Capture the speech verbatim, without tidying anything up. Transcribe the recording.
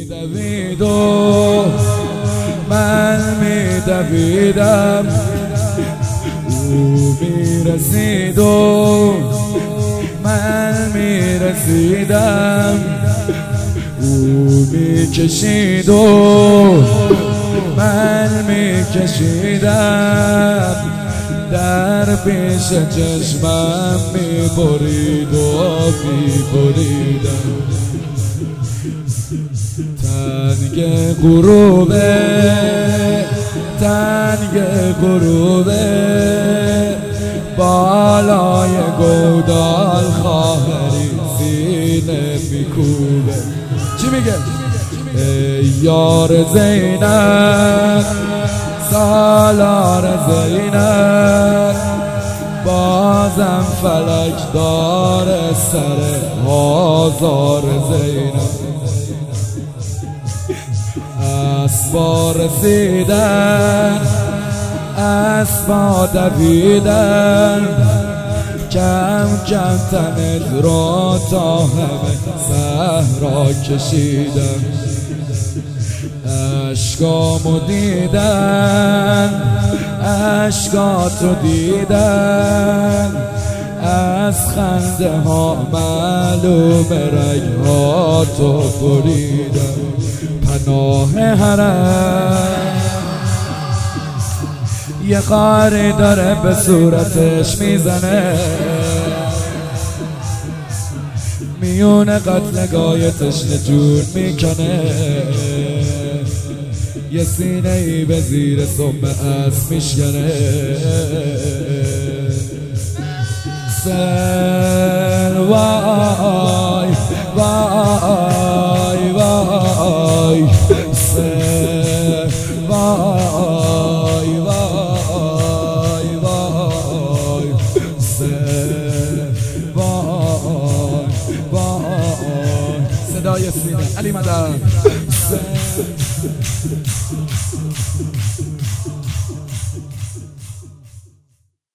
میدوید و من میدویدم، او میرسید و من میرسیدم، او میکشید و من میکشیدم، در پیش چشمم میبرید و میبریدم. تنگ غروبه تنگ غروبه بالای گودال خواهری سینه میکوبه. چی میگه؟ ای یار زینب سالار زینب، بازم فلک داره سر آزار زینب. اسبا رسیدن اسبا دویدن، کم کم تنت را تا همه صحرا کشیدم. اشکامو دیدن اشکاتو دیدن، از خنده ها معلوم رگ ها تو بریدن. پناه حرم یه قاری داره به صورتش میزنه، میونه قتلگاه تشنه جون میکنه، یه سینه ای به زیر سم اسب میشکنه. سر وای وای وای سر وای وای وای سر وای وای. صدای سینه علی مدد.